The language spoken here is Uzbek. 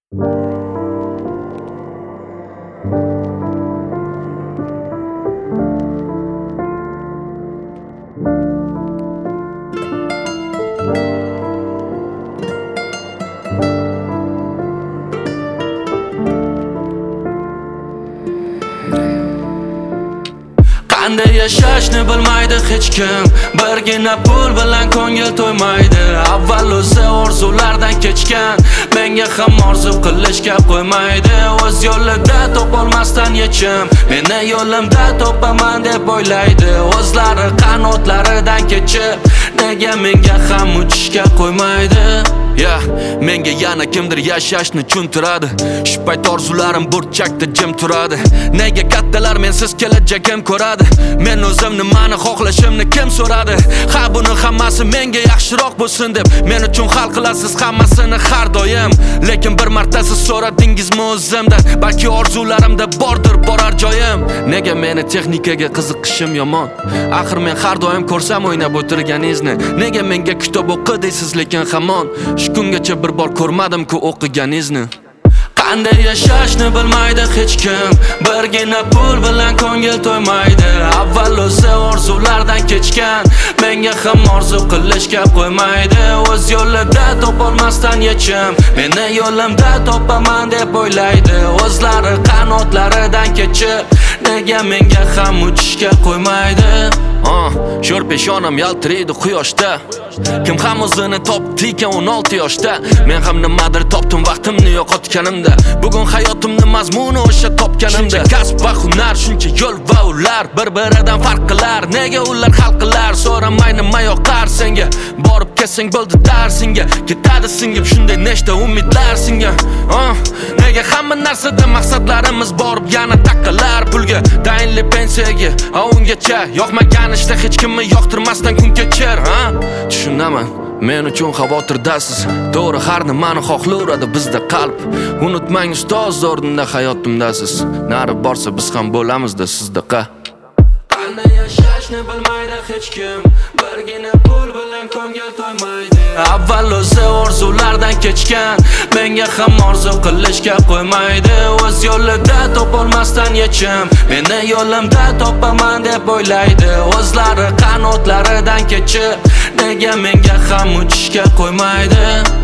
Qanday yashashni bilmaydi hech kim. Birgina pul bilan ko'ngil to'ymaydi. Avval o'zi orzulardan kechgan, menga ham orzu qilishga qo'ymaydi. O'z yo'lida topolmasdan yechim, meni yo'limda topaman deb o'ylaydi. O'zlari qanotlaridan kechib, nega menga ham uchishga qo'ymaydi? Menga yana kimdir yashashni tushuntiradi. Shu payt orzularim burchakda jim turadi. Nega kattalar mensiz kelajagim ko'radi? Men o'zim nimani xohlashimni kim so'radi? Ha, buni hammasi menga yaxshiroq bo'lsin deb men uchun hal qilasiz hammasini har doim. Lekin bir marta siz so'radingizmi o'zimdan? Balki orzularimda bordir borar joyim. Nega meni texnikaga qiziqishim yomon? Axir men har doim ko'rsam o'ynab o'tirganingizni. Nega menga kitob o'qi deysiz lekin hamon shu kungacha bir bor ko'rmadim-ku o'qiganingizni. Qanday yashashni bilmaydi hech kim. Birgina pul bilan ko'ngil to'ymaydi. Avval o'zi orzulardan kechgan, menga ham orzu qilishga qo'ymaydi. O'z yo'lida topolmasdan yechim, meni yo'limda topaman deb o'ylaydi. O'zlari qanotlaridan kechib, nega menga ham uchishga qo'ymaydi? Sho'r peshonam yaltiraydi quyoshda. Kim ham o'zini topdi ekan 16 yoshda. Men ham nimadir topdim vaqtimni yo'qotganimda. Bugun hayotimni mazmuni o'sha topganimda. Kasb va hunar, shuncha yo'l va ular bir-biridan farq qilar. Nega ular hal qilar? So'ramay nima yoqar senga? Borib kelsang bo'ldi darsinga. Ketadi singib shunday nechta umidlar singa. Nega hamma narsada maqsadlarimiz borib yana taqalar pulga, tayinli pensiyaga, ungacha yoqmagan ishda hech kimni yoqtirmasdan kun kechir, Tushunaman, men uchun xavotırdasiz. To'g'ri, har nimani xohlayveradi bizda qalb. Unutmang, ustoz o'rnida hayotimdasiz. Nari borsa biz ham bo'lamizda sizdaqa. Qanday yashashni bilmaydi hech kim. Birgina pul bilan ko'ngil to'ymaydi. Avval o'zi orzulardan kechgan, menga ham orzu qilishga qo'ymaydi. O'z yo'lida topolmasdan yechim, meni yo'limda topaman deb o'ylaydi. O'zlari qanotlaridan kechib, nega menga ham uchishga qo'ymaydi?